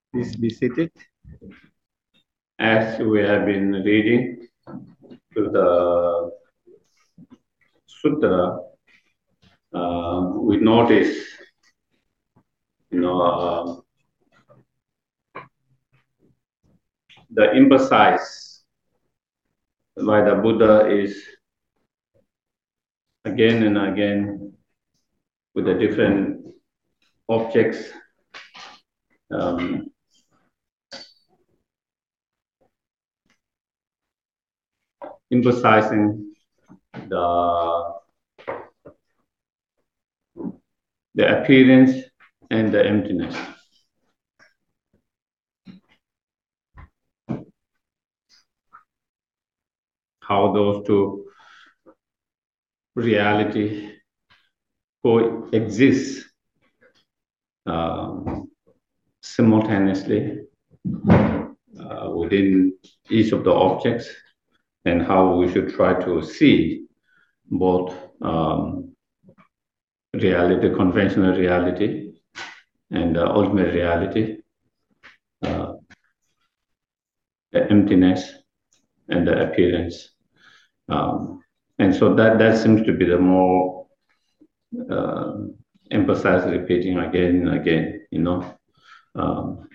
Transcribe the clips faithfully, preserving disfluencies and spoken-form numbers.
Please be seated. As we have been reading to the Sutra, uh, we notice, you know, uh, the emphasis by the Buddha is again and again with the different objects. Um, emphasizing the the appearance and the emptiness. How those two reality coexist um, simultaneously uh, within each of the objects, and how we should try to see both um, reality, conventional reality, and uh, ultimate reality, uh, the emptiness and the appearance. Um, and so that, that seems to be the more uh, emphasized repeating again and again, you know, um,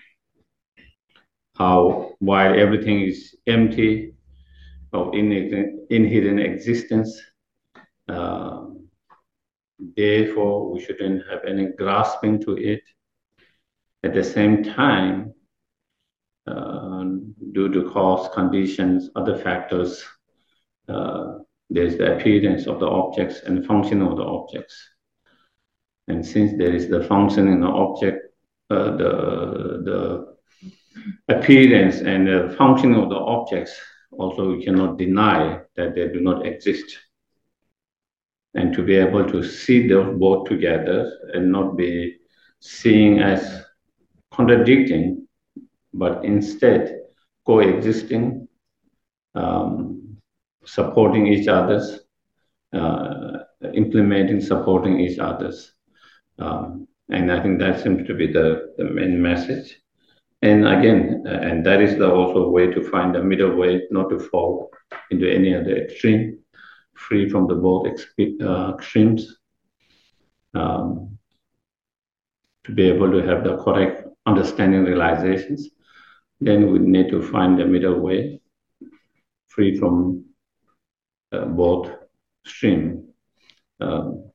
how while everything is empty of inherent existence, uh, therefore we shouldn't have any grasping to it. At the same time, uh, due to cause, conditions, other factors, uh, there's the appearance of the objects and function of the objects. And since there is the function in the object, uh, the, the appearance and the function of the objects, also we cannot deny that they do not exist. And to be able to see those both together and not be seeing as contradicting, but instead coexisting, um, supporting each other's, uh, implementing, supporting each other's. Um, and I think that seems to be the, the main message. And again, uh, and that is the also way to find the middle way, not to fall into any other extreme, free from the both exp- uh, extremes, um, to be able to have the correct understanding realizations. Then we need to find the middle way, free from uh, both stream. Um,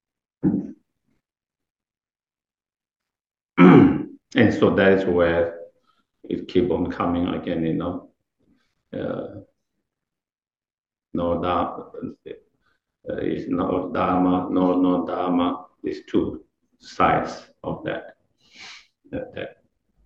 and so that is where it keep on coming again, you know. Uh, no dharma, uh, is no dharma, no no dharma. These two sides of that. that, that.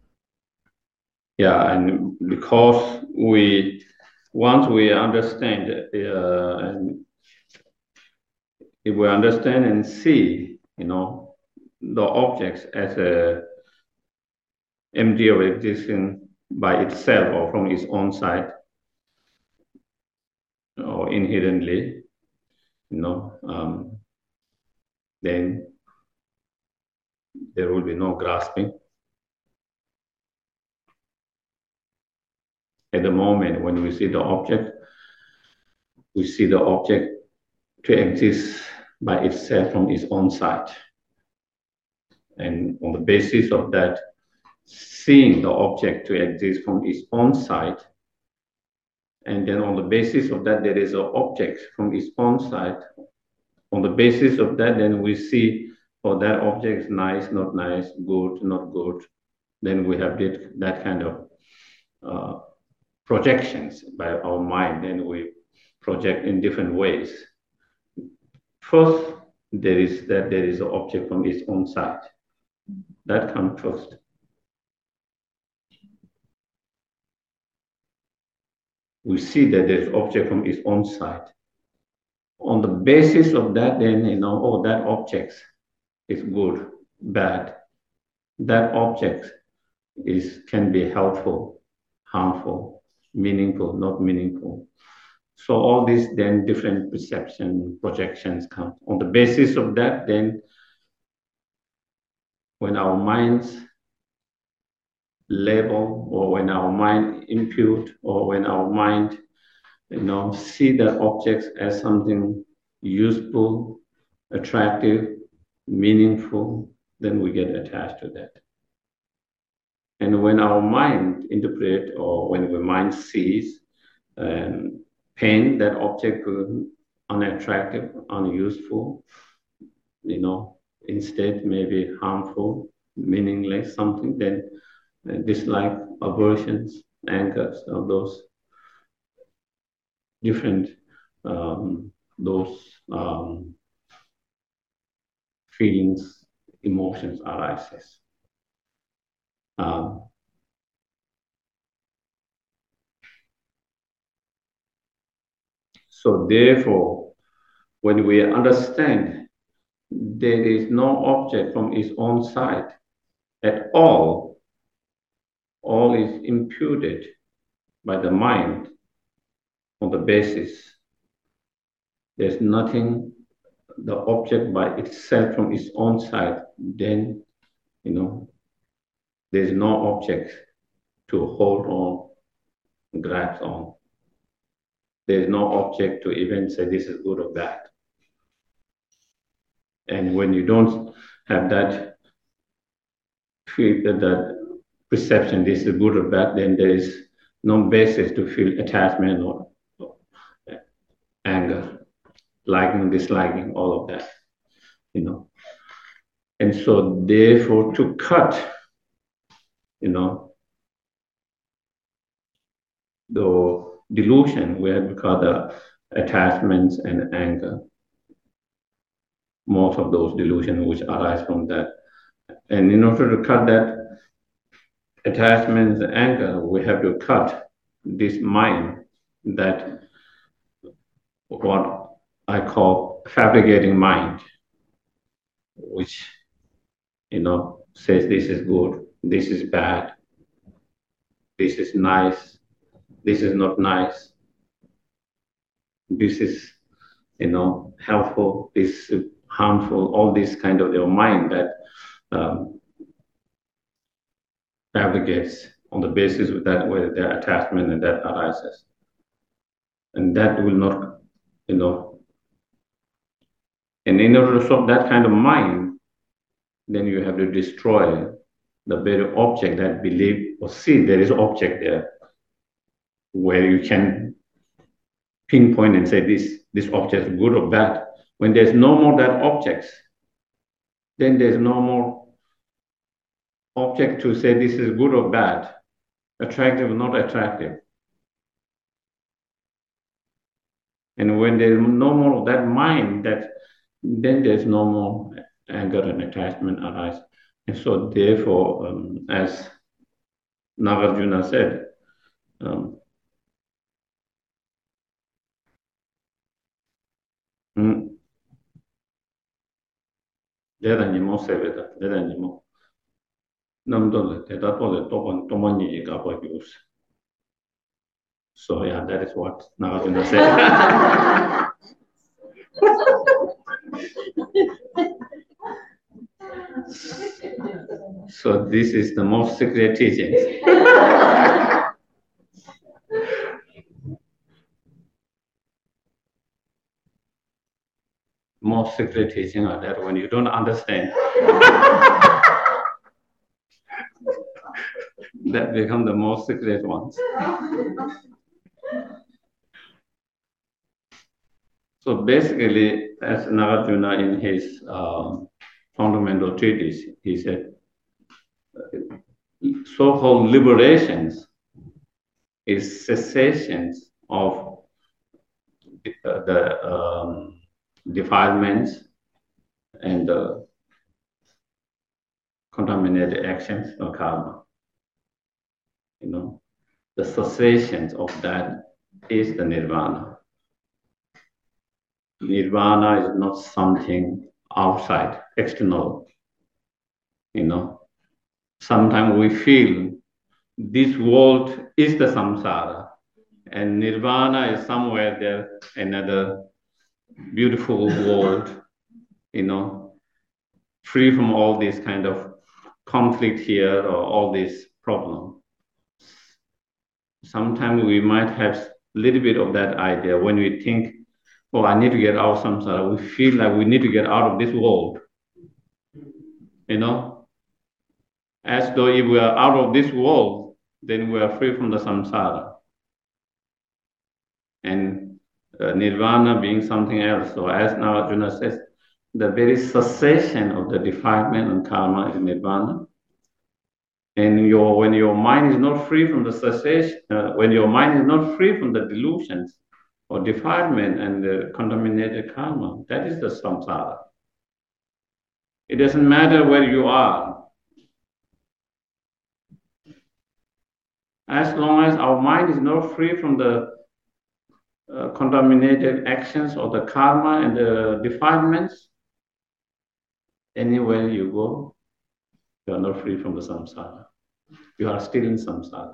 Yeah, and because we once we understand, uh, and if we understand and see, you know, the objects as a empty of existing by itself or from its own side or inherently, you know, um, then there will be no grasping. At the moment when we see the object, we see the object to exist by itself from its own side. And on the basis of that, seeing the object to exist from its own side, and then on the basis of that, there is an object from its own side. On the basis of that, then we see, oh, that object is nice, not nice, good, not good. Then we have that, that kind of uh, projections by our mind. Then we project in different ways. First, there is that there is an object from its own side. That comes first. We see that there's object from its own side. On the basis of that, then, you know, oh, that object is good, bad. That object is can be helpful, harmful, meaningful, not meaningful. So all these then different perception projections come. On the basis of that, then when our minds label, or when our mind impute, or when our mind, you know, see the objects as something useful, attractive, meaningful, then we get attached to that. And when our mind interpret, or when the mind sees and paint that object unattractive, unuseful, you know, instead maybe harmful, meaningless, something, then uh, dislike, aversions, angers, all those different um, those um, feelings, emotions arises. Um, so therefore, when we understand there is no object from its own side at all, all is imputed by the mind on the basis. There's nothing, the object by itself from its own side, then, you know, there's no object to hold on, grasp on. There's no object to even say this is good or bad. And when you don't have that feel that, that perception, this is good or bad, then there is no basis to feel attachment or, or anger, liking, disliking, all of that, you know. And so therefore to cut, you know, the delusion where we call the attachments and anger, most of those delusions which arise from that. And in order to cut that attachments and anger, we have to cut this mind that what I call fabricating mind, which, you know, says this is good, this is bad, this is nice, this is not nice, this is, you know, helpful, this is harmful, all this kind of your mind that um, fabricates on the basis of that where their attachment and that arises. And that will not, you know, and in order to stop that kind of mind, then you have to destroy the very object that believe or see there is object there, where you can pinpoint and say this, this object is good or bad. When there's no more that objects, then there's no more object to say this is good or bad, attractive or not attractive. And when there's no more of that mind, that then there's no more anger and attachment arise. And so therefore, um, as Nagarjuna said, um, mm, 대단히모 세베다, 대단히모 남돌레 대다돌레 또번 또만이 가봐기우스. So yeah, that is what Nagarjuna said. So this is the most secret teachings. Most secret teaching are that when you don't understand, that become the most secret ones. So basically, as Nagarjuna in his um, fundamental treatise, he said, so-called liberations is cessations of uh, the um, defilements and the contaminated actions or karma. You know, the cessations of that is the nirvana. Nirvana is not something outside, external. You know, sometimes we feel this world is the samsara, and nirvana is somewhere there, another beautiful world, you know, free from all this kind of conflict here or all these problem. Sometimes we might have a little bit of that idea when we think, oh, I need to get out of samsara. We feel like we need to get out of this world. You know, as though if we are out of this world, then we are free from the samsara. And uh, nirvana being something else. So as Nagarjuna says, the very cessation of the defilement and karma is nirvana. And your when your mind is not free from the cessation, uh, when your mind is not free from the delusions or defilement and the contaminated karma, that is the samsara. It doesn't matter where you are. As long as our mind is not free from the uh, contaminated actions or the karma and the defilements, anywhere you go, you are not free from the samsara. You are still in samsara.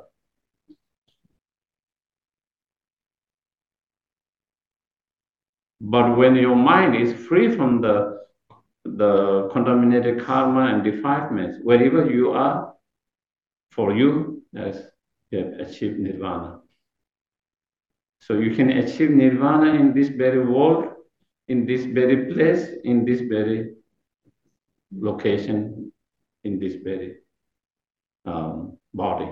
But when your mind is free from the the contaminated karma and defilements, wherever you are, for you, as you have achieved nirvana. So you can achieve nirvana in this very world, in this very place, in this very location, in this very um, body.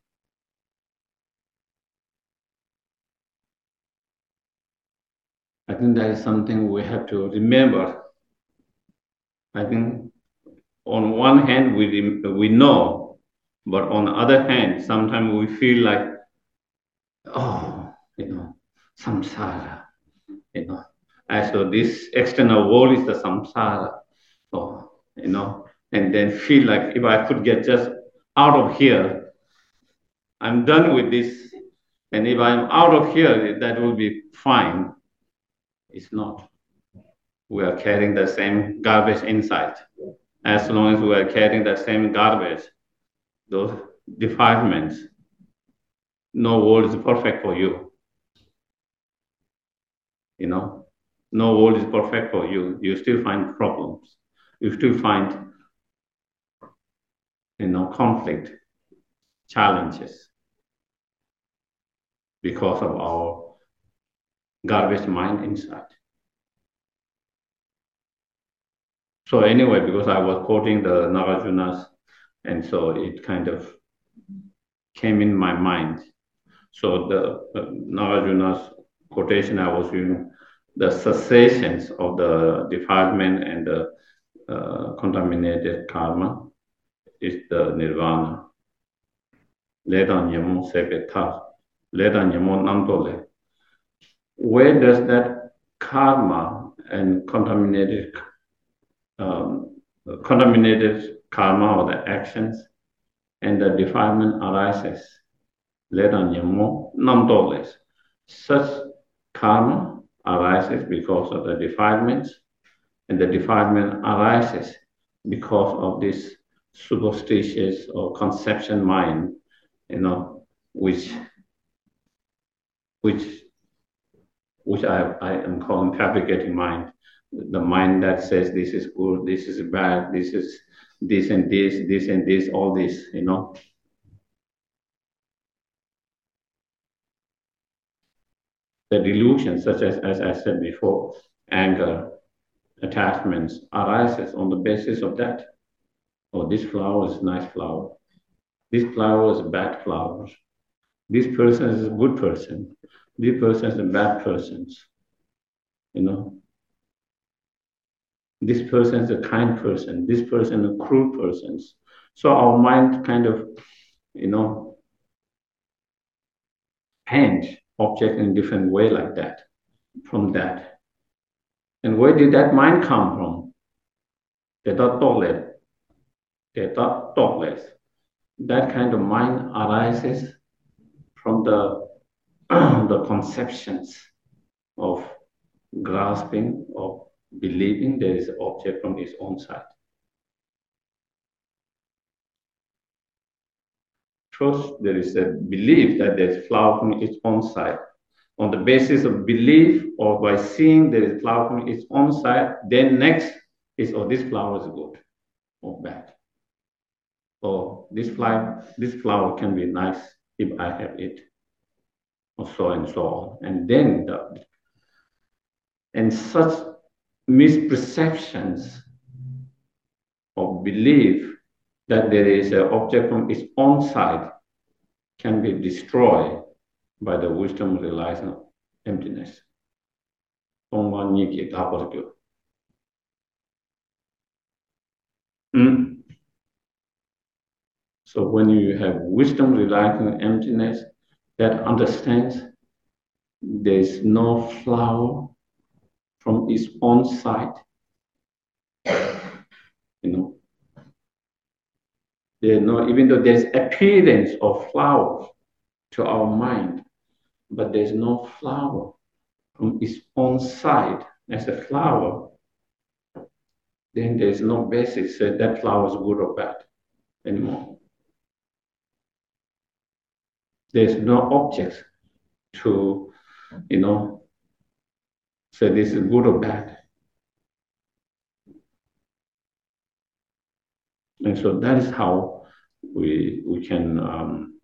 I think that is something we have to remember. I think on one hand, we, we know, but on the other hand, sometimes we feel like, oh, you know, samsara, you know, as though this external world is the samsara, oh, you know, and then feel like if I could get just out of here, I'm done with this, and if I'm out of here, that will be fine. It's not. We are carrying the same garbage inside. As long as we are carrying the same garbage, those defilements, no world is perfect for you. You know, no world is perfect for you. You still find problems. You still find, you know, conflict, challenges because of our garbage mind inside. So anyway, because I was quoting the Nagarjuna's, and so it kind of came in my mind. So the uh, Nagarjuna's quotation I was using, the cessations of the defilement and the uh, contaminated karma is the nirvana. Ledan yamo sepeta, ledan yamo namtole. Where does that karma and contaminated um, contaminated karma or the actions and the defilement arises? Ledan yamo namtoles. Such karma arises because of the defilements, and the defilement arises because of this superstitious or conception mind, you know, which which which I, I am calling fabricating mind. The mind that says this is good, this is bad, this is this and this, this and this, all this, you know. The delusions, such as, as I said before, anger, attachments, arises on the basis of that. Oh, this flower is a nice flower. This flower is a bad flower. This person is a good person. This person is a bad person. You know. This person is a kind person. This person is a cruel person. So our mind kind of, you know, paint object in a different way like that, from that. And where did that mind come from? That thoughtless. That thoughtless. That kind of mind arises from the the conceptions of grasping, of believing there is an object from its own side. First, there is a belief that there is flower from its own side. On the basis of belief or by seeing there is flower from its own side, then next is, oh, this flower is good or bad. oh, this flower, this flower can be nice if I have it, or so and so on. And then the, and such misperceptions or belief that there is an object from its own side can be destroyed by the wisdom realizing emptiness. Mm. So when you have wisdom realizing emptiness that understands there's no flower from its own side, you know, there's no, even though there's appearance of flowers to our mind, but there's no flower from its own side as a flower, then there's no basis that that flower is good or bad anymore. There's no object to, you know, say this is good or bad. And so that is how we we can um,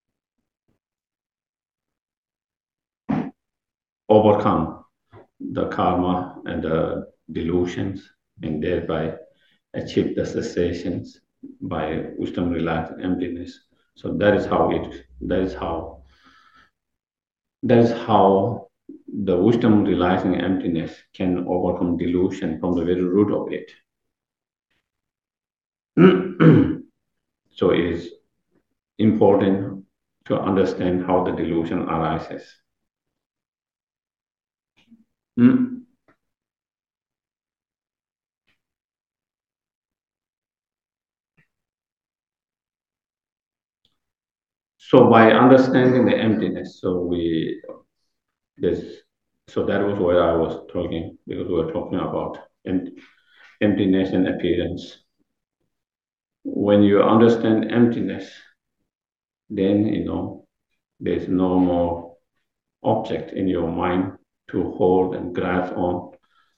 overcome the karma and the delusions, and thereby achieve the cessations by wisdom, realizing emptiness. So that is how it. That is how. That is how the wisdom realizing emptiness can overcome delusion from the very root of it. So it is important to understand how the delusion arises. Mm. So by understanding the emptiness, so we this so that was what I was talking, because we were talking about em- emptiness and appearance. When you understand emptiness, then you know there's no more object in your mind to hold and grasp on.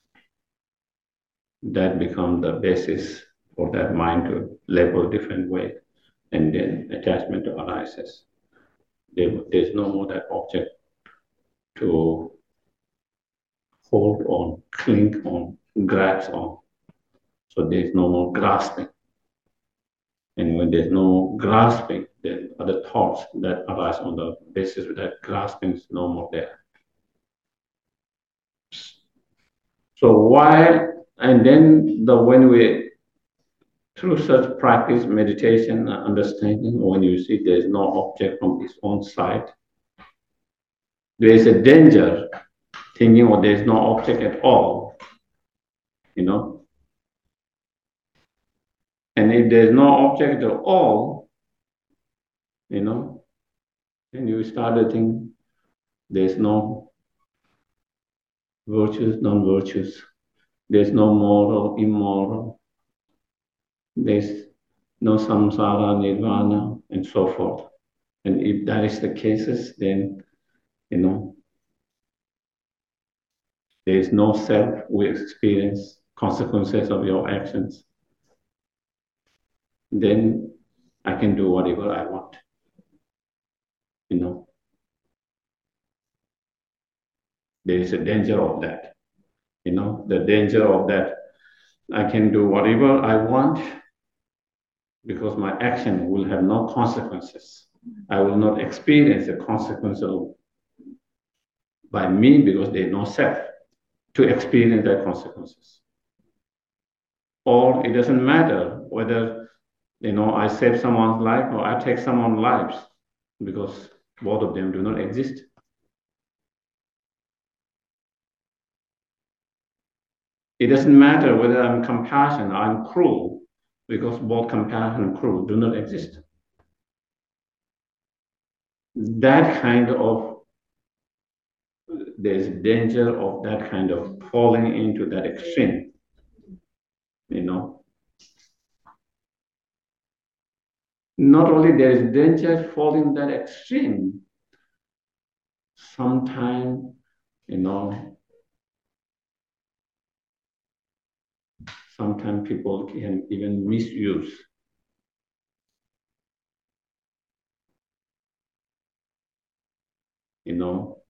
That becomes the basis for that mind to label different way, and then attachment arises. There, there's no more that object to hold on, cling on, grasp on. So there's no more grasping. And when there's no grasping, then other thoughts that arise on the basis of that grasping is no more there. So while, and then the when we, through such practice, meditation, understanding, when you see there's no object from its own side, there is a danger thinking, oh, there's no object at all, you know. And if there's no object at all, you know, then you start to think there's no virtues, non-virtues, there's no moral, immoral, there's no samsara, nirvana, and so forth. And if that is the cases, then, you know, there is no self. We experience consequences of your actions. Then I can do whatever I want, you know. There is a danger of that, you know, the danger of that. I can do whatever I want because my action will have no consequences. I will not experience the consequences by me because there is no self to experience their consequences. Or it doesn't matter whether, you know, I save someone's life or I take someone's lives, because both of them do not exist. It doesn't matter whether I'm compassionate or I'm cruel, because both compassion and cruel do not exist. That kind of, there's danger of that kind of falling into that extreme, you know. Not only there is danger falling that extreme, sometimes, you know, sometimes people can even misuse you know,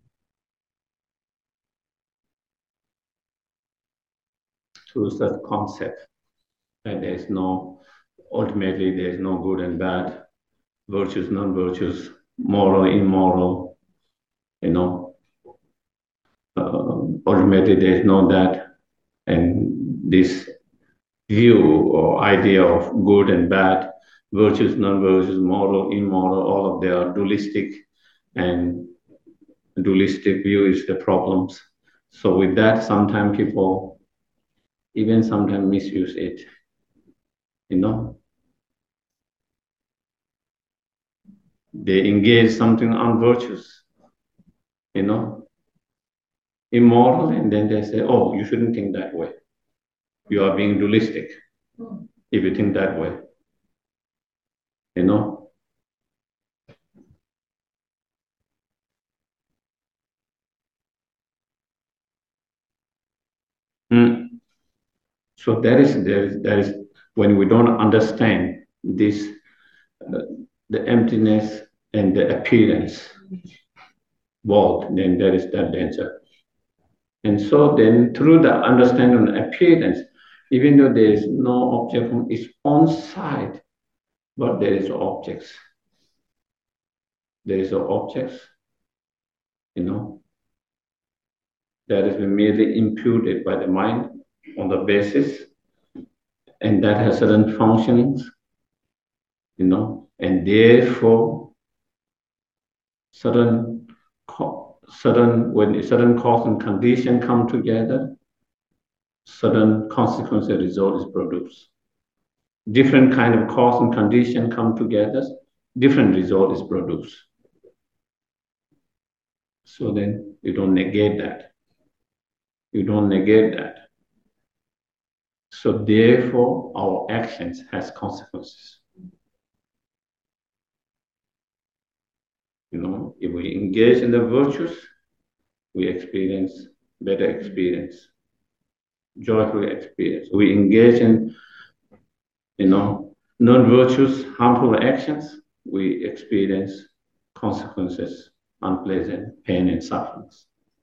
through such concept that there is no, ultimately there is no good and bad, virtues, non-virtues, moral, immoral, you know, uh, ultimately there is no that, and this view or idea of good and bad, virtues, non-virtues, moral, immoral, all of them are dualistic, and dualistic view is the problems. So with that, sometimes people even sometimes misuse it, you know. They engage something unvirtuous, you know, immoral, and then they say, oh, you shouldn't think that way. You are being dualistic if you think that way, you know. Mm. So that is there is there is when we don't understand this, uh, the emptiness and the appearance world, then there is that danger. And so then through the understanding of appearance, even though there is no object on its own side, but there is objects. There is objects, you know, that has been merely imputed by the mind on the basis, and that has certain functions, you know, and therefore certain certain when certain cause and condition come together, certain consequence and result is produced. Different kind of cause and condition come together, different result is produced. So then you don't negate that. You don't negate that. So therefore, our actions has consequences. You know, if we engage in the virtues, we experience better experience, joyful experience. We engage in, you know, non-virtuous, harmful actions, we experience consequences, unpleasant pain and sufferings.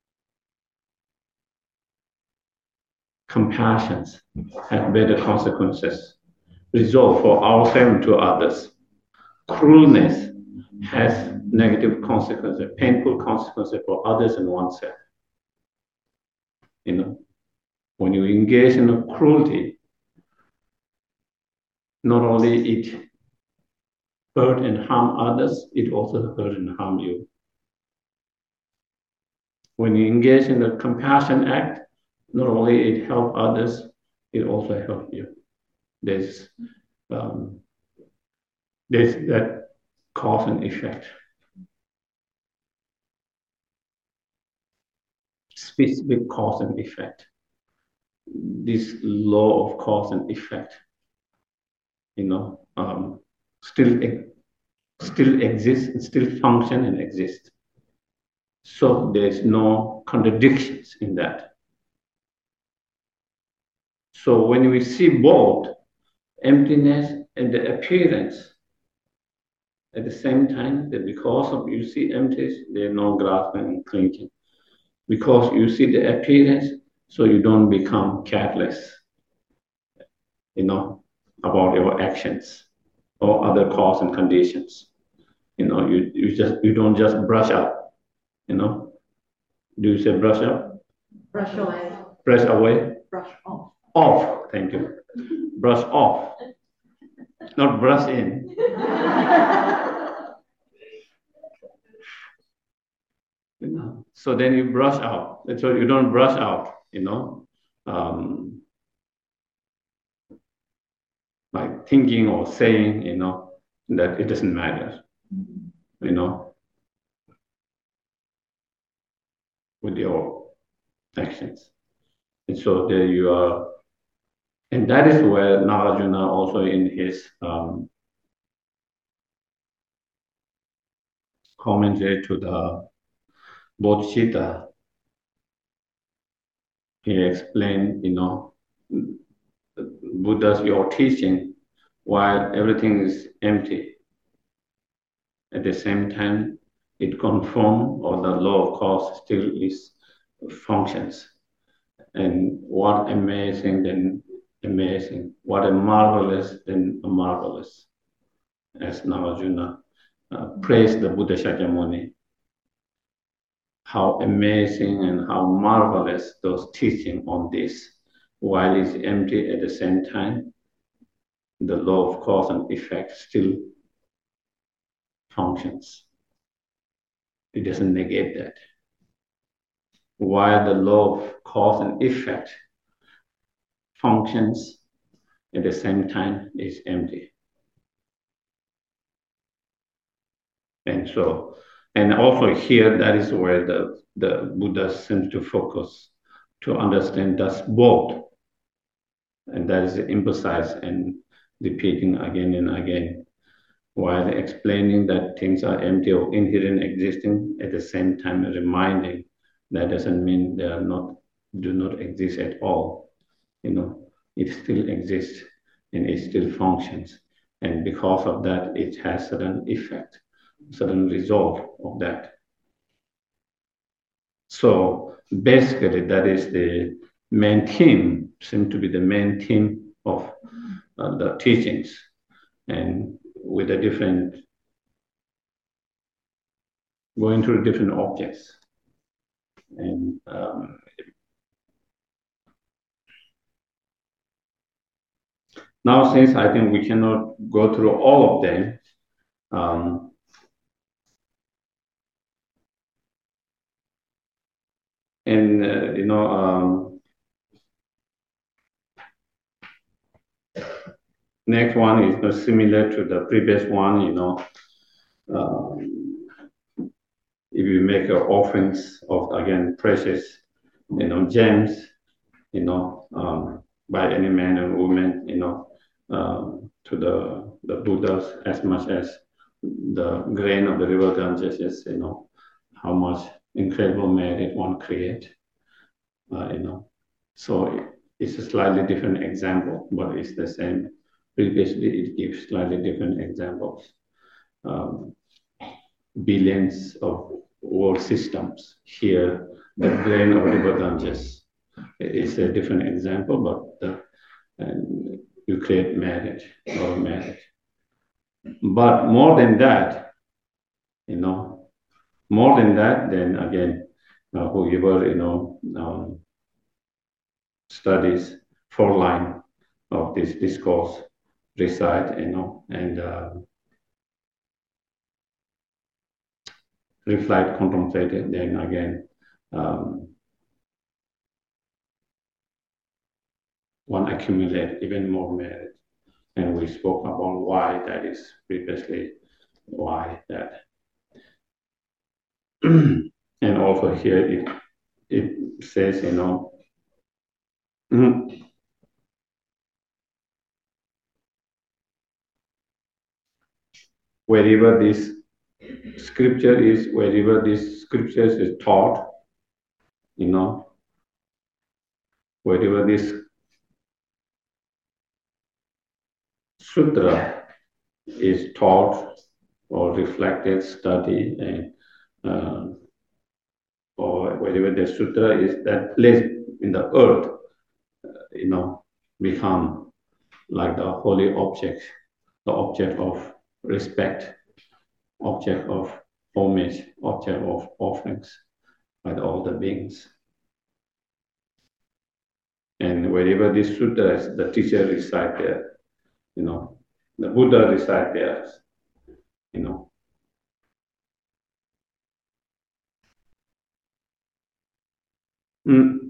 Compassions have better consequences. Resolve for ourselves and to others. Cruelness has negative consequences, painful consequences for others and oneself. You know, when you engage in a cruelty, not only it hurt and harm others, it also hurt and harm you. When you engage in the compassion act, not only it help others, it also help you. There's um, there's that cause and effect. Specific cause and effect. This law of cause and effect, you know, um, still still exists, still function and exist. So there's no contradictions in that. So when we see both emptiness and the appearance at the same time, that because of you see emptiness, there's no grasping and clinging. Because you see the appearance, so you don't become careless, you know, about your actions or other cause and conditions. You know, you, you just you don't just brush up, you know. Do you say brush up? Brush away. Brush away? Brush off. Off, thank you. Brush off, not brush in. You know? So then you brush out. So you don't brush out, you know, um, like thinking or saying, you know, that it doesn't matter, you know, with your actions. And so there you are. And that is where Nagarjuna also in his um, commentary to the Bodhicitta, he explained, you know, Buddha's your teaching, while everything is empty, at the same time, it conforms, or the law of cause still is functions. And what amazing, then amazing. What a marvelous, then marvelous. As Nagarjuna uh, praised the Buddha Shakyamuni, how amazing and how marvelous those teaching on this, while it's empty at the same time, the law of cause and effect still functions. It doesn't negate that. While the law of cause and effect functions at the same time, is empty. And so, and also here, that is where the, the Buddha seems to focus to understand that's both. And that is emphasized and repeating again and again, while explaining that things are empty or inherent existing, at the same time reminding that doesn't mean they are not, do not exist at all. You know, it still exists and it still functions. And because of that, it has certain effect, certain result of that. So basically, that is the main theme, seems to be the main theme of uh, the teachings, and with the different, going through different objects. And um, now, since I think we cannot go through all of them, um, and uh, you know, um, next one is not similar to the previous one. You know, um, if you make your offerings of, again, precious, you know, gems, you know, um, by any man and woman, you know, um, to the the Buddhas, as much as the grain of the river Ganges is, you know, how much incredible merit one create, uh, you know. So it's a slightly different example, but it's the same. Previously, it gives slightly different examples. Um, billions of world systems. Here, the grain of river Ganges is a different example, but the, and you create marriage or marriage. But more than that, you know, more than that, then again, uh, whoever, you know, um, studies four line of this discourse, recite, you know, and uh, reflect, contemplate it, then again, um, one accumulate even more merit. And we spoke about why that is previously, why that. And also here it, it says, you know, wherever this scripture is, wherever this scriptures is taught, you know, wherever this sutra is taught or reflected, studied, and uh, or wherever the sutra is, that place in the earth, uh, you know, become like the holy object, the object of respect, object of homage, object of offerings by all the beings. And wherever this sutra is, the teacher recite there, you know, the Buddha recite there, you know. Mm.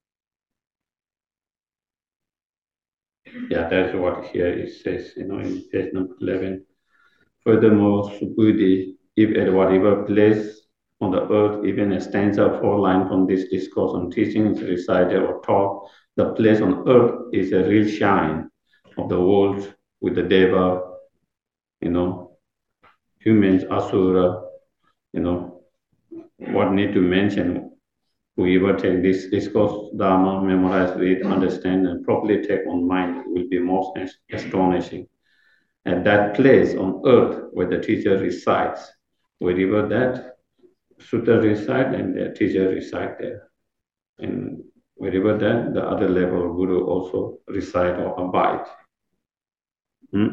Yeah, that's what here it says, you know, in page number eleven. Furthermore, Subhuti, if at whatever place on the earth, even a stanza four line from this discourse on teaching is recited or taught, the place on earth is a real shine of the world with the Deva, you know, humans, Asura, you know, what need to mention, whoever take this discourse, Dharma, memorize, read, understand, and properly take on mind will be most astonishing. At that place on earth where the teacher resides, wherever that Sutta reside and the teacher reside there. And wherever that the other level Guru also reside or abide. Hmm?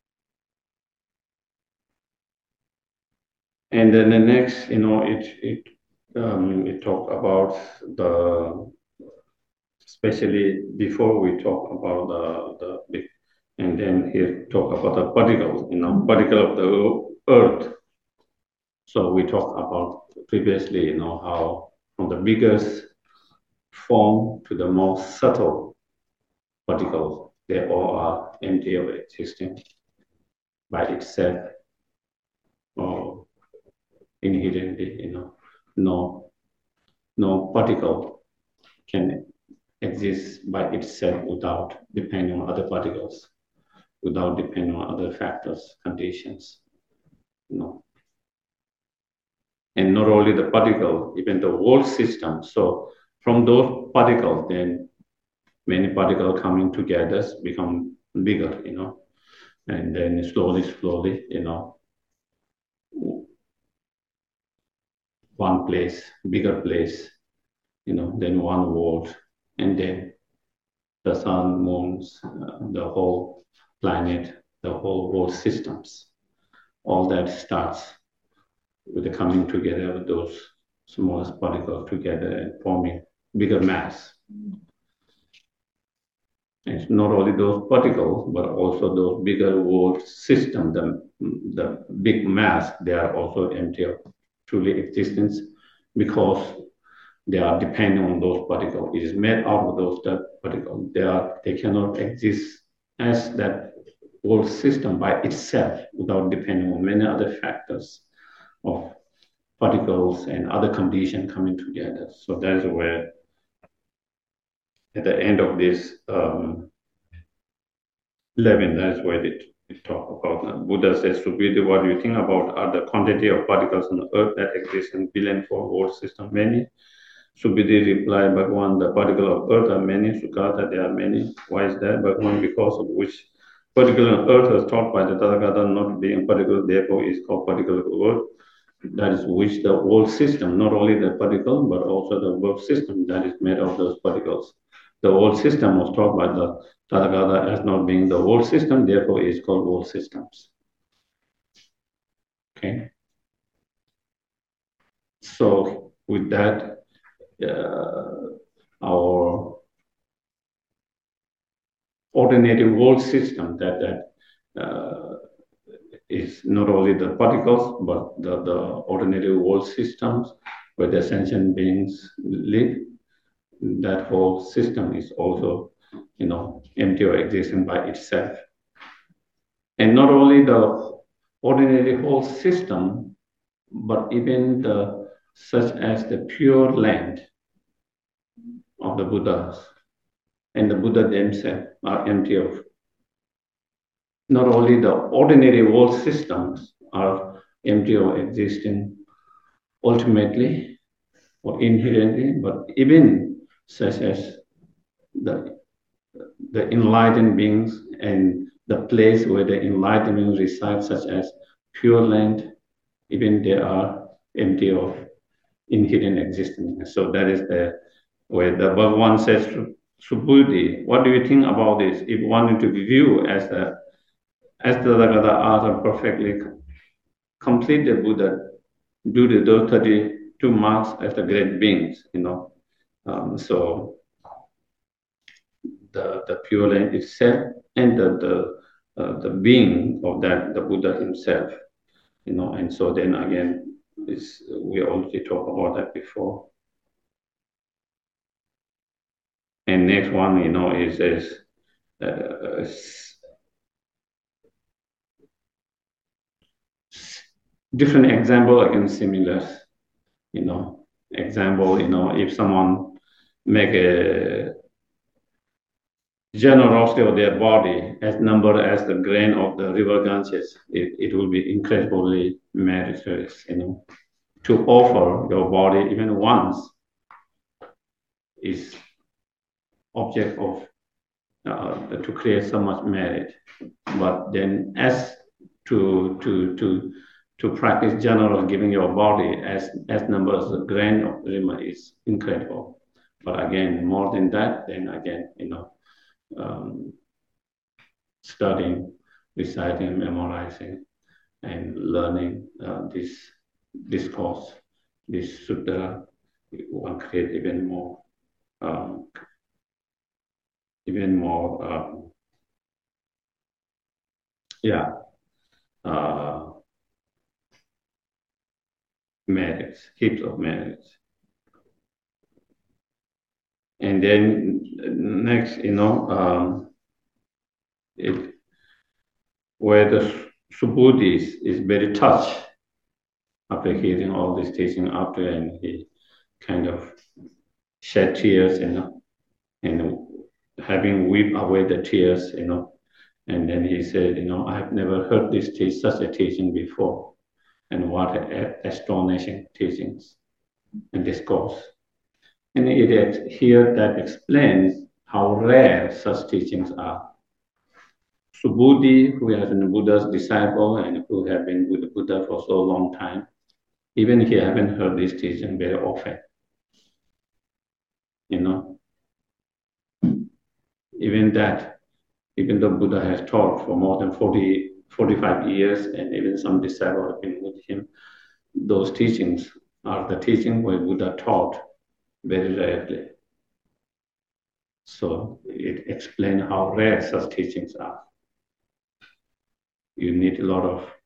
And then the next, you know, it it um, it talk about the, especially before we talk about the the big, and then here talk about the particle, you know, particle of the earth. So we talked about previously, you know, how from the biggest form to the most subtle particles, they all are empty of existence by itself or inherently, you know, no no particle can exist by itself without depending on other particles, without depending on other factors, conditions, you know. And not only the particle, even the whole system. So from those particles, then many particles coming together become bigger, you know, and then slowly, slowly, you know, one place, bigger place, you know, then one world, and then the sun, moons, uh, the whole planet, the whole world systems. All that starts with the coming together of those smallest particles together and forming bigger mass. And it's not only those particles, but also those bigger world system, the, the big mass, they are also empty of truly existence because they are depending on those particles. It is made out of those particles. They are they cannot exist as that world system by itself without depending on many other factors of particles and other conditions coming together. So that is where at the end of this um, eleven, that is where it, it talk about. Uh, Buddha says, Subhidhi, what do you think about are the quantity of particles on earth that exist in billion for world system? Many. Subhidhi replied, Bhagavan, the particles of earth are many. Sukata, there are many. Why is that? Bhagavan, because of which particle on earth was taught by the Tathagata not being particle, therefore is called particle of earth. That is which the whole system, not only the particle, but also the world system that is made of those particles. The whole system was taught by the Tathagata as not being the whole system, therefore is called world systems. Okay. So with that, uh, our ordinary world system that that uh, is not only the particles, but the, the ordinary world systems where the sentient beings live. That whole system is also, you know, empty or existing by itself. And not only the ordinary whole system, but even the such as the pure land of the Buddhas and the Buddha themselves are empty of. Not only the ordinary world systems are empty of existing ultimately or inherently, but even such as the, the enlightened beings and the place where the enlightened beings reside, such as Pure Land, even they are empty of inherent existence. So that is the where the Bhagavan says, Subhuti, what do you think about this? If one to be viewed as the as the Tathagata are perfectly complete the Buddha, do the those thirty-two marks as the great beings, you know. Um, so the the Pure Land itself and the the uh, the being of that the Buddha himself, you know. And so then again, is we already talked about that before. And next one, you know, is is uh, different example again similar, you know. Example, you know, if someone make a generosity of their body as number as the grain of the river Ganges, it, it will be incredibly meritorious, you know. To offer your body even once is object of uh, to create so much merit. But then as to to to to practice general giving your body as, as number as a grain of Rima is incredible. But again, more than that, then again, you know, um, studying, reciting, memorizing, and learning uh, this discourse, this sutta, one create even more, um, even more, um, yeah, uh, merits, heaps of merits. And then next, you know, um, it, where the Subhuti is, is very touched after hearing all this teaching after, and he kind of shed tears, you know, and having weep away the tears, you know. And then he said, you know, I have never heard this teach, such a teaching before. And what astonishing teachings and discourse. And it here that explains how rare such teachings are. Subhuti, who has been Buddha's disciple and who have been with the Buddha for so long time, even he haven't heard this teaching very often. You know, even that, even though Buddha has taught for more than forty, forty-five years, and even some disciples have been with him, those teachings are the teaching where Buddha taught very rarely. So it explains how rare such teachings are. You need a lot of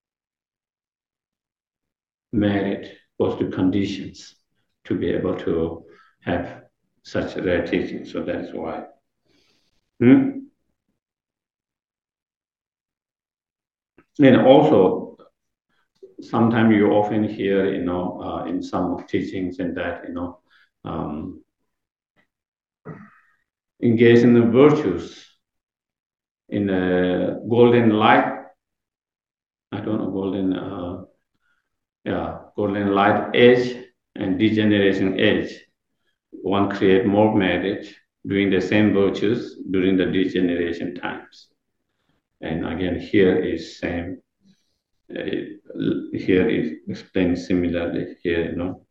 merit, positive conditions to be able to have such rare teachings. So that is why. Hmm? And also, sometimes you often hear, you know, uh, in some teachings and that, you know, um, engage in the virtues in a golden light. I don't know, golden, uh, yeah, golden light age and degeneration age. One create more merit doing the same virtues during the degeneration times. And again, here is same. Uh, here is explained similarly. Here, you know.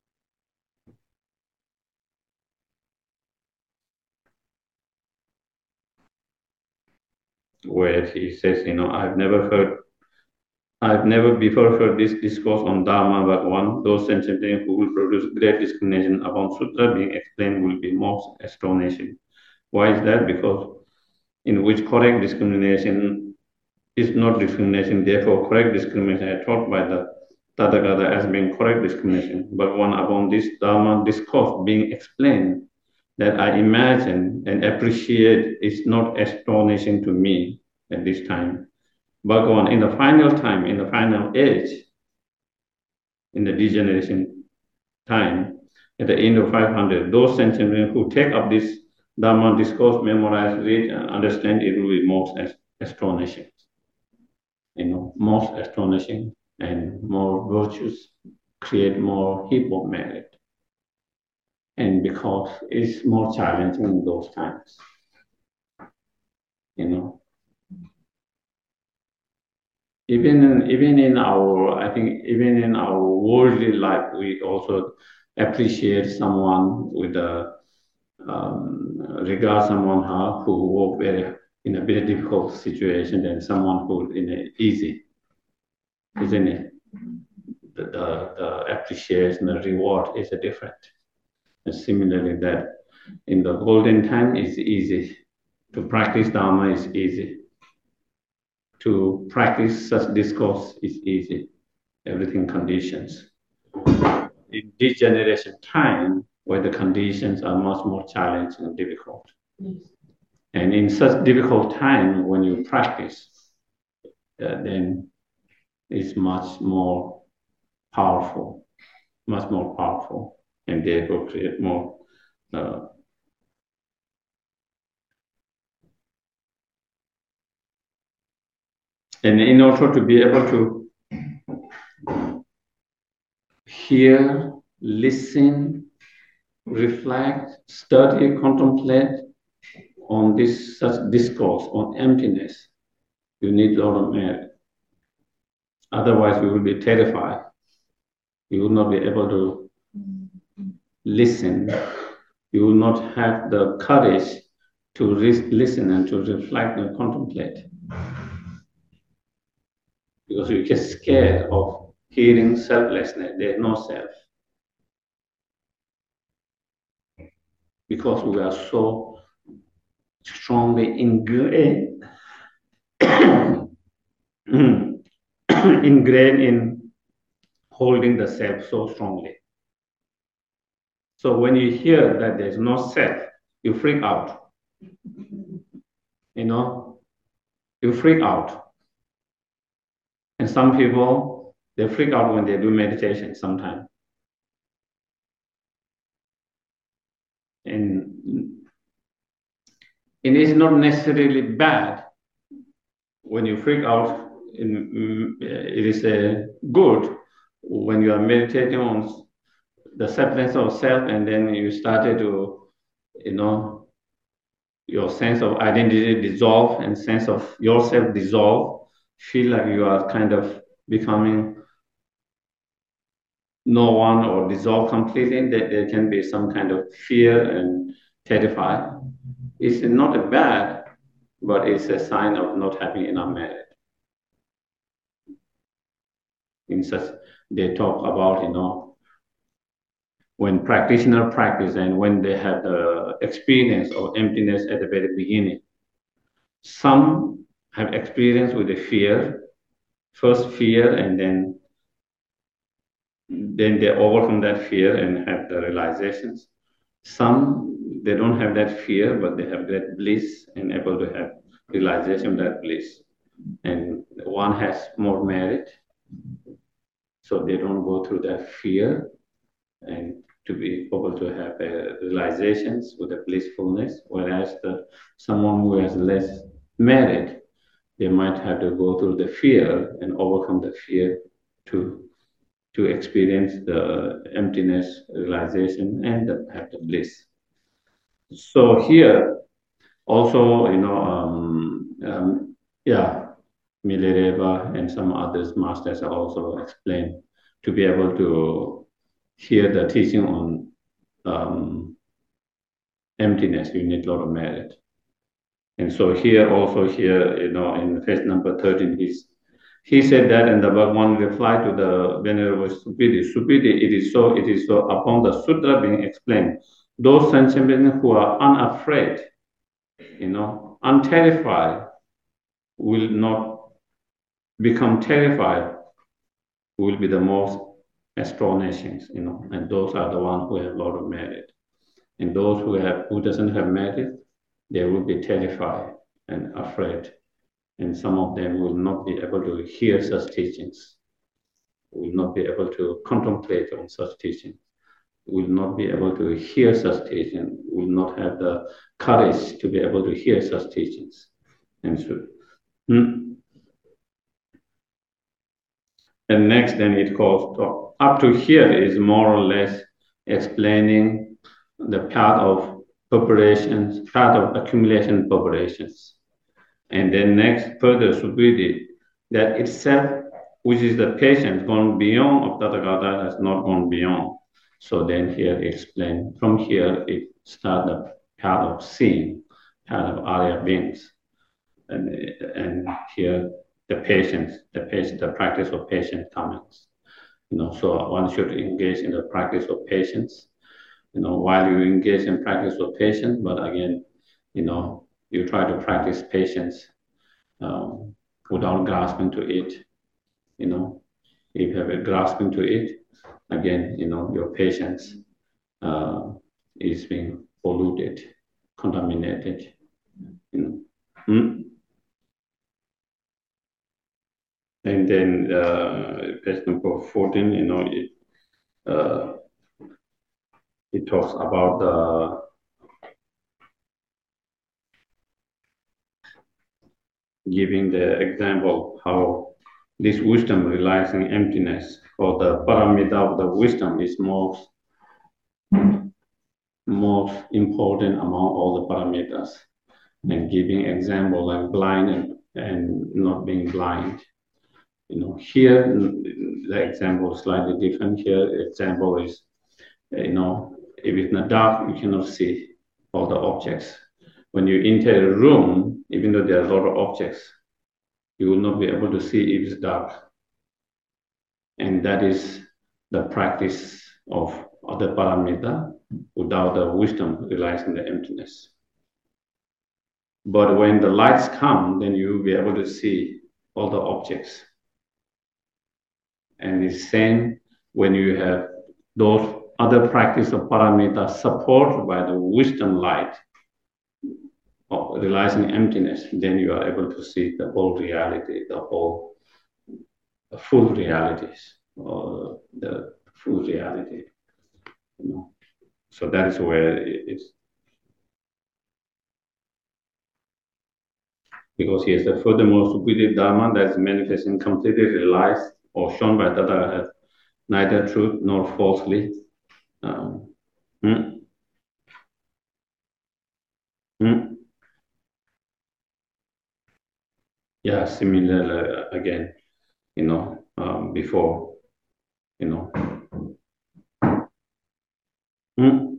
Where he says, you know, I've never heard, I've never before heard this discourse on Dharma, but one, those sentient beings who will produce great discrimination upon Sutra being explained will be most astonishing. Why is that? Because in which correct discrimination is not discrimination, therefore correct discrimination is taught by the Tathagata as being correct discrimination, but one upon this Dharma discourse being explained that I imagine and appreciate is not astonishing to me at this time. Bhagavan, in the final time, in the final age, in the degeneration time, at the end of five hundred, those sentient beings who take up this Dharma discourse, memorize, read, and understand, it will be most astonishing. You know, most astonishing and more virtues create more heap of merit. And because it's more challenging in those times, you know. Even in, even in our, I think, even in our worldly life, we also appreciate someone with a, um, regard someone who work very in a very difficult situation than someone who in a easy, isn't it? The, the, the appreciation, the reward is a different. And similarly, that in the golden time is easy. To practice Dharma is easy. To practice such discourse is easy. Everything conditions. In degeneration time, where the conditions are much more challenging and difficult. Yes. And in such difficult time, when you practice, uh, then it's much more powerful, much more powerful, and therefore create more uh, and in order to be able to hear, listen, reflect, study, contemplate on this such discourse on emptiness, you need a lot of merit. Otherwise, we will be terrified. You will not be able to listen. You will not have the courage to listen and to reflect and contemplate. Because you get scared of hearing selflessness. There's no self. Because we are so strongly ingrained, ingrained in holding the self so strongly. So when you hear that there's no self, you freak out. You know, you freak out. And some people, they freak out when they do meditation sometimes. And it is not necessarily bad when you freak out. In, it is a good when you are meditating on the separateness of self, and then you started to, you know, your sense of identity dissolve and sense of yourself dissolve, feel like you are kind of becoming no one or dissolve completely, that there can be some kind of fear and terrified. It's not a bad, but it's a sign of not having enough merit. In such, they talk about, you know, when practitioner practice and when they have the experience of emptiness at the very beginning. Some have experience with the fear, first fear, and then then they overcome that fear and have the realizations. Some, they don't have that fear, but they have that bliss and able to have realization of that bliss. And one has more merit, so they don't go through that fear, and to be able to have uh, realizations with a blissfulness, whereas the someone who has less merit, they might have to go through the fear and overcome the fear to to experience the emptiness realization and the, have the bliss. So here also, you know, um, um, yeah, Milarepa and some others masters are also explained to be able to hear the teaching on um, emptiness, you need a lot of merit. And so here also here, you know, in page number thirteen, he's He said that, and the Bhagwan replied to the Venerable Supiti, Supiti, it is so, it is so. Upon the sutra being explained, those sentient beings who are unafraid, you know, unterrified, will not become terrified, will be the most astonishing, you know, and those are the ones who have a lot of merit. And those who have who doesn't have merit, they will be terrified and afraid. And some of them will not be able to hear such teachings, will not be able to contemplate on such teaching, will not be able to hear such teaching, will not have the courage to be able to hear such teachings. And so, hmm. And next, then it calls to, up to here is more or less explaining the path of preparations, path of accumulation preparations. And then next, further Subhuti, that itself, which is the patience gone beyond of Tathagata, has not gone beyond. So then here explain, from here it starts the path of seeing, path of Arya beings. And, and here the patience, the patience, the practice of patience comes. You know, so one should engage in the practice of patience, you know, while you engage in practice of patience, but again, you know, you try to practice patience Um, without grasping to it, you know, if you have a grasping to it, again, you know, your patience uh, is being polluted, contaminated, you know. Mm. And then uh, page number fourteen, you know, it uh, it talks about the giving the example how this wisdom relies on emptiness, or the paramita of the wisdom is most most important among all the paramitas, and giving example like blind and, and not being blind. You know, here the example is slightly different. Here, the example is, you know, if it's in the dark, you cannot see all the objects. When you enter a room, even though there are a lot of objects, you will not be able to see if it's dark. And that is the practice of other paramita without the wisdom realizing the emptiness. But when the lights come, then you will be able to see all the objects. And it's same when you have those other practice of paramita supported by the wisdom light of realizing emptiness, then you are able to see the whole reality, the whole the full realities, or the full reality. You know? So that is where it is. Because he is the furthermore superior Dharma that is manifesting completely realized or shown by Tadaga has neither truth nor falsely. Um, hmm? Hmm? Yeah, similar uh, again, you know, um, before, you know. Hmm?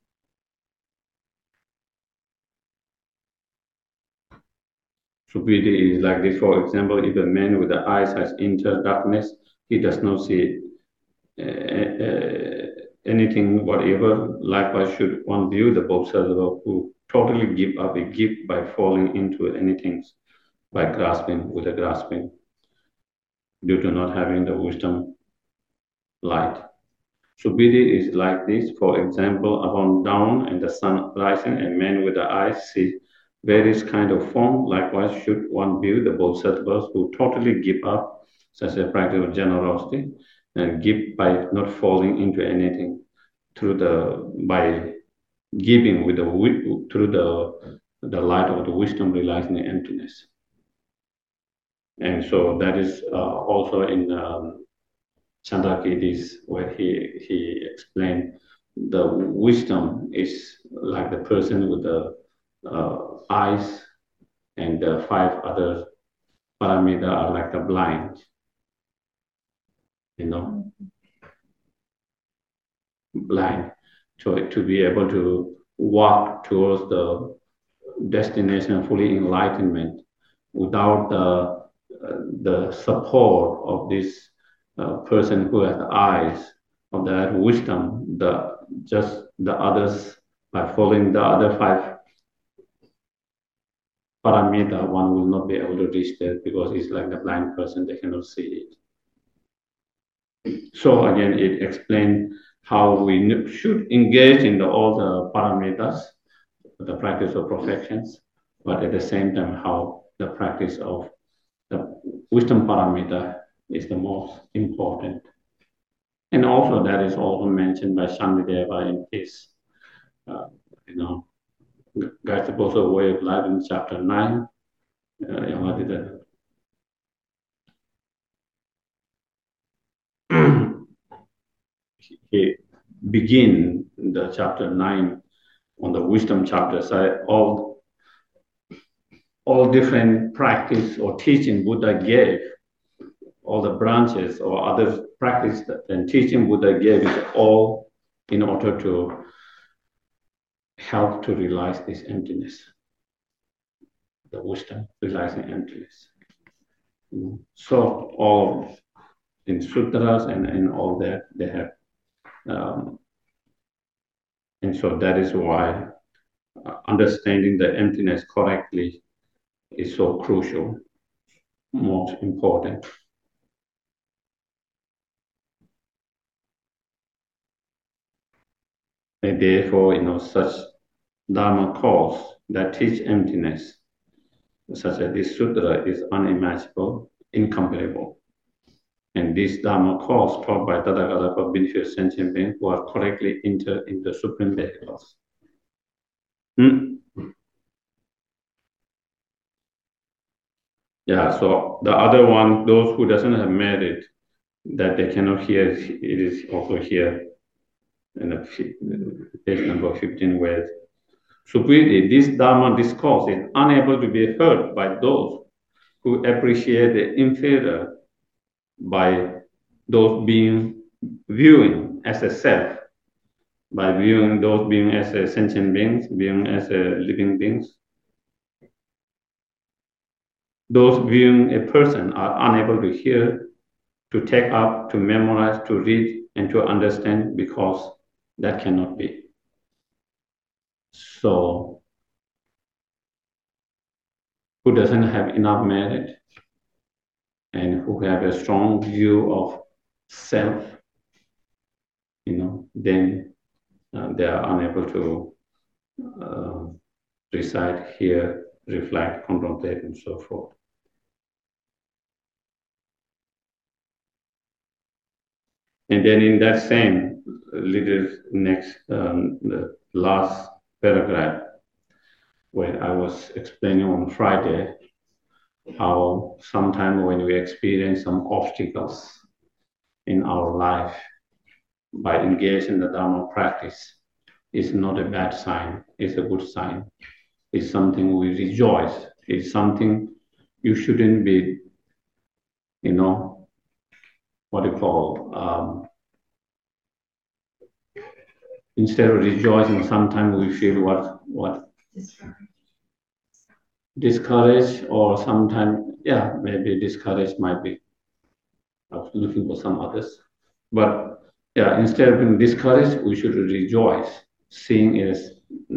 Stupidity is like this. For example, if a man with the eyes has entered darkness, he does not see uh, uh, anything whatever. Likewise, should one view the Bodhisattva who totally give up a gift by falling into anything, by grasping with a grasping, due to not having the wisdom light. Stupidity is like this. For example, upon dawn and the sun rising, a man with the eyes see various kind of form. Likewise, should one view the bodhisattvas who totally give up such a practice of generosity and give by not falling into anything through the by giving with the through the the light of the wisdom realizing the emptiness. And so that is uh, also in um, Chandrakirtis, where he he explained the wisdom is like the person with the uh, eyes, and the five other paramita are like the blind, you know, blind, to, to be able to walk towards the destination of fully enlightenment without the, uh, the support of this uh, person who has eyes of that wisdom, the just the others by following the other five paramita, one will not be able to reach there because it's like the blind person, they cannot see it. So again, it explains how we should engage in the, all the paramitas, the practice of perfections, but at the same time, how the practice of the wisdom paramita is the most important. And also that is also mentioned by Shantideva in his, uh, you know, Guides the Possible Way of Life in chapter nine. Uh, he begin the chapter nine on the wisdom chapter side, all all different practice or teaching Buddha gave, all the branches or other practice and teaching Buddha gave is all in order to help to realize this emptiness, the wisdom realizing emptiness. So all in sutras and, and all that they have, um, and so that is why uh, understanding the emptiness correctly is so crucial, most important. And therefore, you know, such Dharma course that teach emptiness, such as this sutra, is unimaginable, incomparable. And this Dharma course taught by Tathagata for benefit of sentient beings who are correctly entered in the supreme vehicles. Hmm? Yeah, so the other one, those who doesn't have merit, that they cannot hear, it is also here in the page number fifteen, where superiorly this Dharma discourse is unable to be heard by those who appreciate the inferior by those being viewing as a self, by viewing those being as a sentient beings, being as a living beings. Those viewing a person are unable to hear, to take up, to memorize, to read, and to understand, because that cannot be. So, who doesn't have enough merit and who have a strong view of self, you know, then uh, they are unable to uh, recite, hear, reflect, contemplate, and so forth. And then in that same little next, um, the last paragraph, where I was explaining on Friday how sometimes when we experience some obstacles in our life by engaging in the Dharma practice, it's not a bad sign, it's a good sign. It's something we rejoice. It's something you shouldn't be, you know, what do you call, um, instead of rejoicing, sometimes we feel what, what? Discouraged, or sometimes, yeah, maybe discouraged might be. I was looking for some others. But yeah, instead of being discouraged, we should rejoice, seeing it as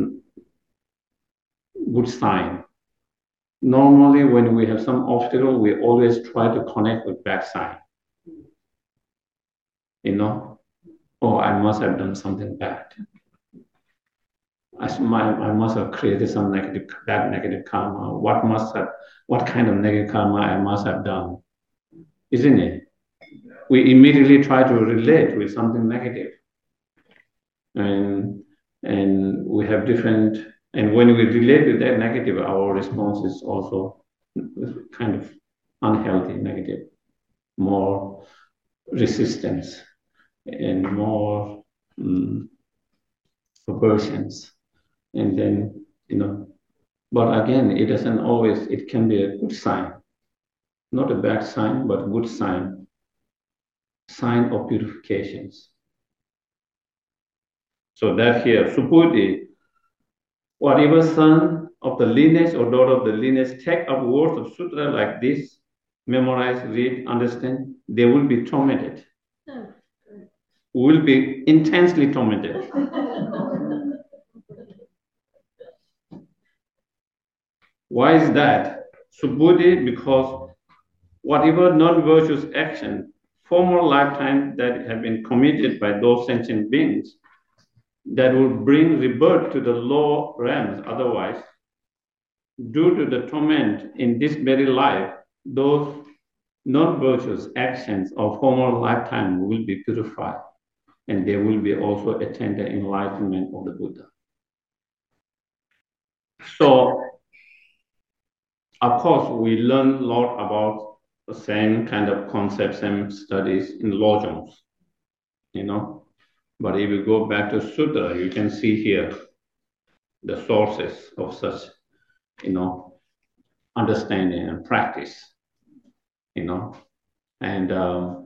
good sign. Normally, when we have some obstacle, we always try to connect with bad sign. You know, oh, I must have done something bad. I, my, I must have created some negative, bad negative karma. What must have, what kind of negative karma I must have done, isn't it? We immediately try to relate with something negative, and and we have different. And when we relate with that negative, our response is also kind of unhealthy, negative, more resistance and more um, aversions. And then, you know, but again, it doesn't always, it can be a good sign, not a bad sign, but a good sign, sign of purifications. So that here, Subhuti, whatever son of the lineage or daughter of the lineage take up words of sutra like this, memorize, read, understand, they will be tormented. Will be intensely tormented. Why is that? Subhuti, because whatever non-virtuous action, former lifetime that have been committed by those sentient beings, that will bring rebirth to the lower realms otherwise, due to the torment in this very life, those non-virtuous actions of former lifetime will be purified, and they will be also attain the enlightenment of the Buddha. So, of course, we learn a lot about the same kind of concepts and studies in Lojongs, you know. But if you go back to Sutra, you can see here the sources of such, you know, understanding and practice, you know. And um,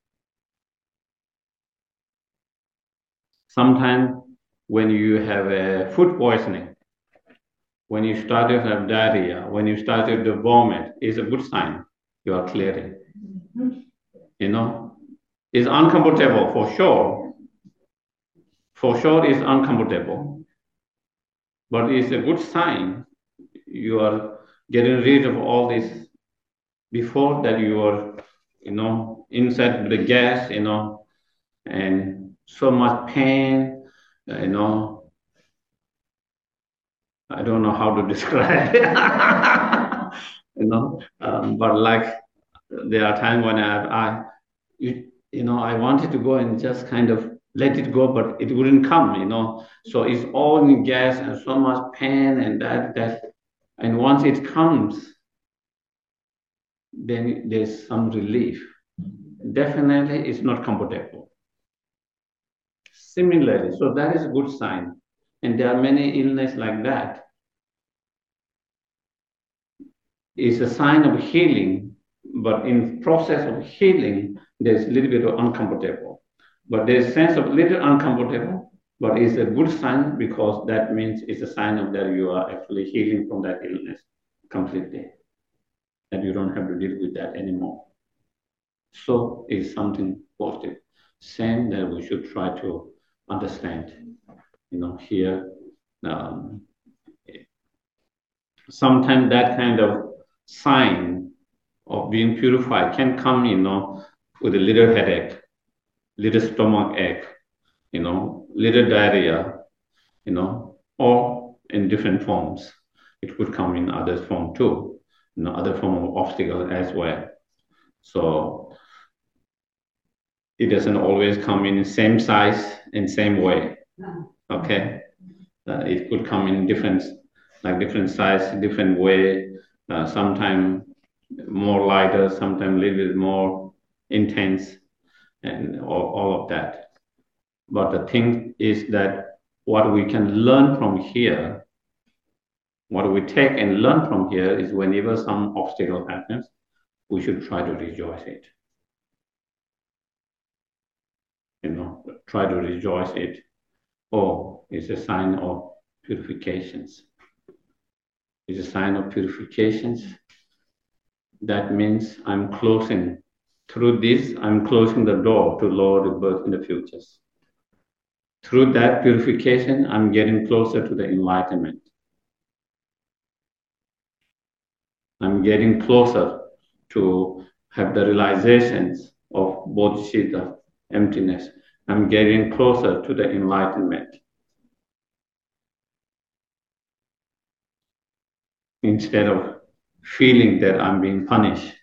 sometimes when you have a food poisoning, when you start to have diarrhea, when you start to vomit, is a good sign you are clearing. You know, it's uncomfortable for sure. For sure, it's uncomfortable, but it's a good sign you are getting rid of all this. Before that, you are, you know, inside the gas, you know, and so much pain, you know. I don't know how to describe it, you know, um, but like there are times when I, I you, you know, I wanted to go and just kind of let it go, but it wouldn't come, you know. So it's all in gas and so much pain and that, that. And once it comes, then there's some relief. Definitely it's not comfortable. Similarly, so that is a good sign. And there are many illnesses like that. It's a sign of healing but in process of healing, there's a little bit of uncomfortable. But there's a sense of little uncomfortable, but it's a good sign because that means it's a sign of that you are actually healing from that illness completely, that you don't have to deal with that anymore. So it's something positive. Same that we should try to understand. You know, here, um, sometimes that kind of sign of being purified can come, you know, with a little headache, little stomach ache, you know, little diarrhea, you know, or in different forms. It could come in other form too, you know, other form of obstacle as well. So it doesn't always come in the same size and same way. Okay, uh, it could come in different, like different size, different way. Uh, sometimes more lighter, sometimes a little bit more intense, and all, all of that. But the thing is that what we can learn from here, what we take and learn from here is whenever some obstacle happens, we should try to rejoice it. You know, try to rejoice it. Oh, it's a sign of purifications. It's a sign of purifications. That means I'm closing, through this, I'm closing the door to lower rebirth in the futures. Through that purification, I'm getting closer to the enlightenment. I'm getting closer to have the realizations of bodhicitta, emptiness. I'm getting closer to the enlightenment. Instead of feeling that I'm being punished.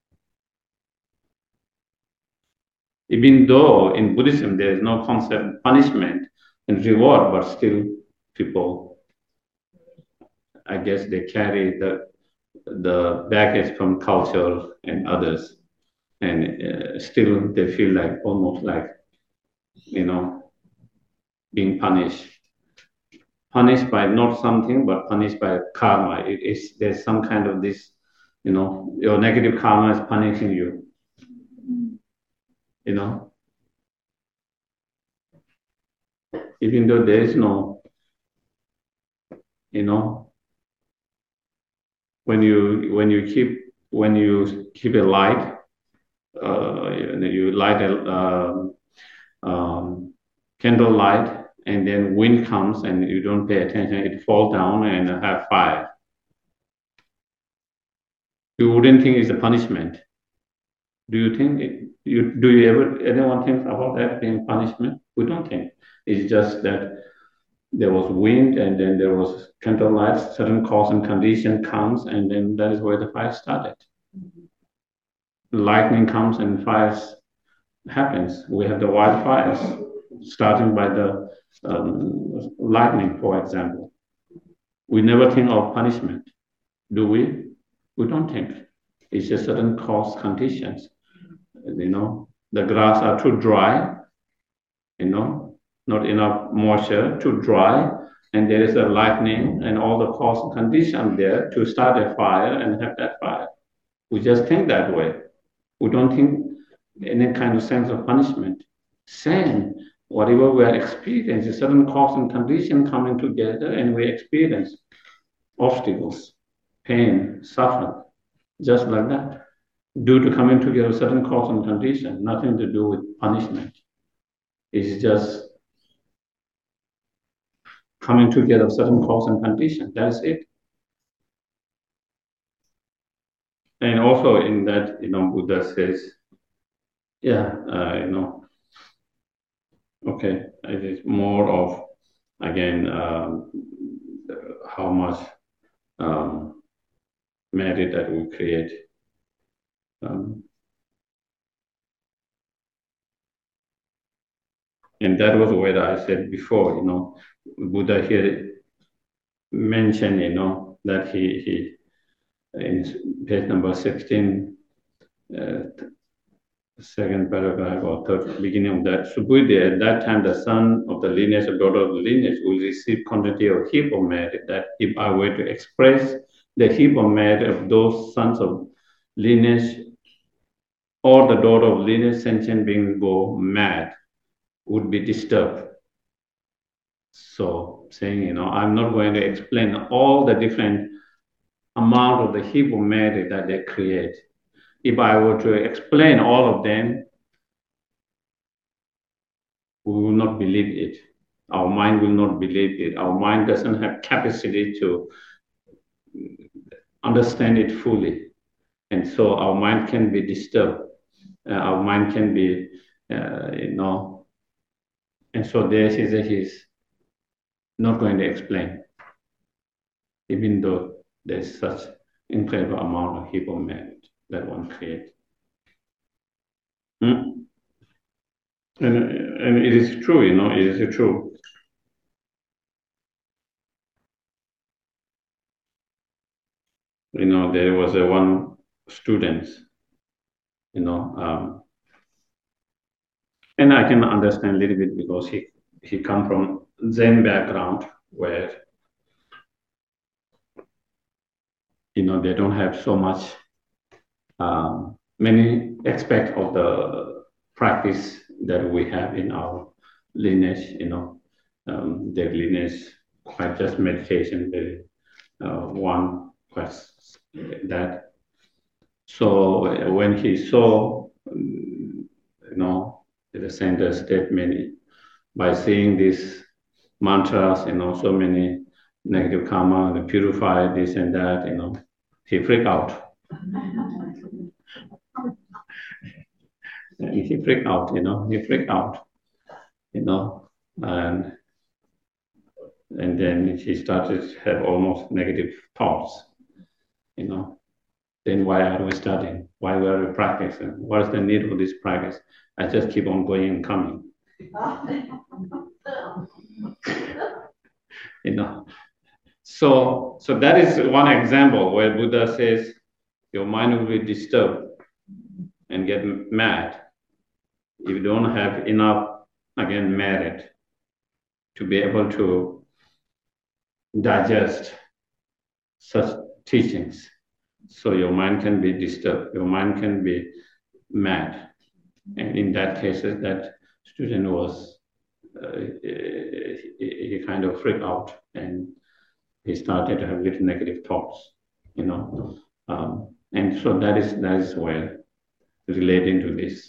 Even though in Buddhism there is no concept of punishment and reward, but still people, I guess they carry the the baggage from culture and others, and uh, still they feel like almost like, you know, being punished. Punished by not something, but punished by karma. It is there's some kind of this, you know, your negative karma is punishing you. You know, even though there is no, you know, when you when you keep when you keep a light, uh, you light a um, um, candle light, and then wind comes and you don't pay attention, it falls down and have fire. You wouldn't think it's a punishment. Do you think it, you do you ever anyone think about that being punishment? We don't think. It's just that there was wind and then there was candle light, certain cause and condition comes, and then that is where the fire started. Mm-hmm. Lightning comes and fires happens. We have the wildfires starting by the um, lightning, for example. We never think of punishment, do we? We don't think. It's just certain cause conditions. You know, the grass are too dry, you know, not enough moisture, too dry, and there is a lightning and all the cause conditions there to start a fire and have that fire. We just think that way. We don't think any kind of sense of punishment. Same, whatever we are experiencing, certain cause and condition coming together, and we experience obstacles, pain, suffering, just like that. Due to coming together certain cause and condition, nothing to do with punishment. It's just coming together certain cause and condition. That's it. And also in that, you know, Buddha says, yeah, uh, you know, okay, it is more of, again, um, how much um, merit that we create. Um, and that was what I said before, you know, Buddha here mentioned, you know, that he, he in page number sixteen, uh, second paragraph or third beginning of that. Subhuti, at that time, the son of the lineage, or daughter of the lineage, will receive quantity of heap of merit. That if I were to express the heap of merit of those sons of lineage or the daughter of lineage sentient being go mad, would be disturbed. So saying, you know, I'm not going to explain all the different amount of the Hebrew matter that they create. If I were to explain all of them, we will not believe it. Our mind will not believe it. Our mind doesn't have capacity to understand it fully. And so our mind can be disturbed. Uh, our mind can be, uh, you know, and so there he says he's not going to explain, even though there's such incredible amount of Hebrew merit that one creates. Hmm? And, and it is true, you know, it is true. You know, there was a one student, you know, um, and I can understand a little bit because he, he come from Zen background where, you know, they don't have so much, um, many aspects of the practice that we have in our lineage, you know, um, their lineage, quite just meditation, the uh, one quest that. So when he saw, you know, the center statement, by seeing these mantras, you know, so many negative karma, the purify this and that, you know, he freaked out. He freaked out, you know, he freaked out, you know, and and then he started to have almost negative thoughts, you know. Then why are we studying? Why are we practicing? What is the need of this practice? I just keep on going and coming. You know. So so that is one example where Buddha says your mind will be disturbed and get mad if you don't have enough, again, merit to be able to digest such teachings. So your mind can be disturbed, your mind can be mad. And in that case, that student was, uh, he, he kind of freaked out and he started to have little negative thoughts, you know. Um, and so that is that is where relating to this.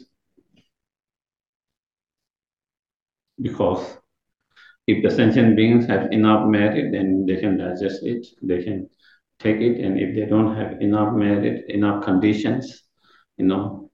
Because if the sentient beings have enough merit, then they can digest it, they can take it. And if they don't have enough merit, enough conditions, you know,